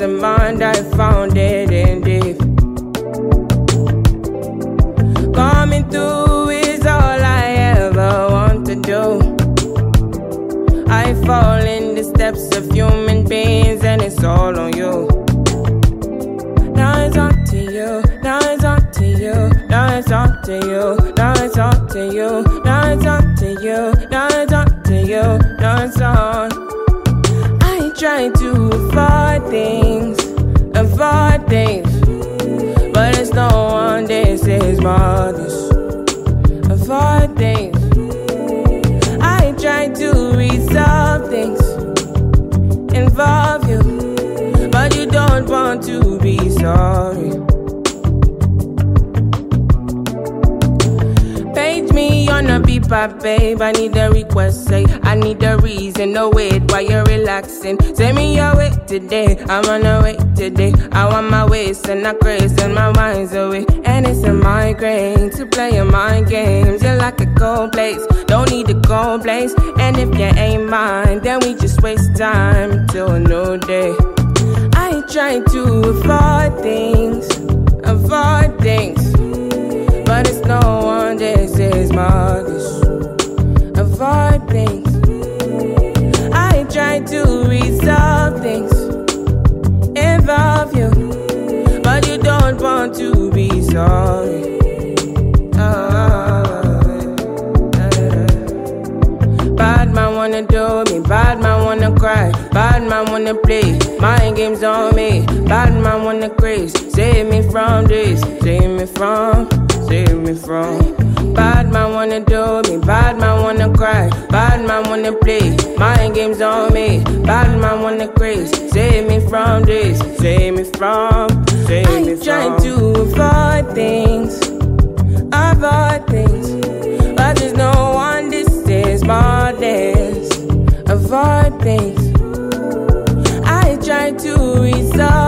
of mind, I found it in deep. Coming through is all I ever want to do. I fall in the steps of human beings and it's all on you. Now it's up to you, now it's up to you, now it's up to you, now it's up to you, now it's up to you, now it's up to you, now it's on. I try to avoid things, but it's no one, this is mothers. Avoid things. I try to resolve things, involve you, but you don't want to be sorry. Page me on a beeper, babe. I need a request, say I need a reason. No wait while you're relaxing. Say me your way today, I'm on a way today. I want my waist and I craze and my mind's away. And it's a migraine to play your mind games. You're like a cold place, don't need a cold place. And if you ain't mine, then we just waste time till a new day. I try to avoid things, but it's no one, this is mothers. Avoid things. I try to resolve things, involve you, but you don't want to be sorry. Bad man wanna do me, bad man wanna cry, bad man wanna play mind games on me, bad man wanna craze. Save me from this, save me from. Bad man wanna do me, bad man wanna cry, bad man wanna play mind games on me, bad man wanna craze. Save me from this, save me from. I try to avoid things, but there's no one, this is more this. Avoid things. I try to resolve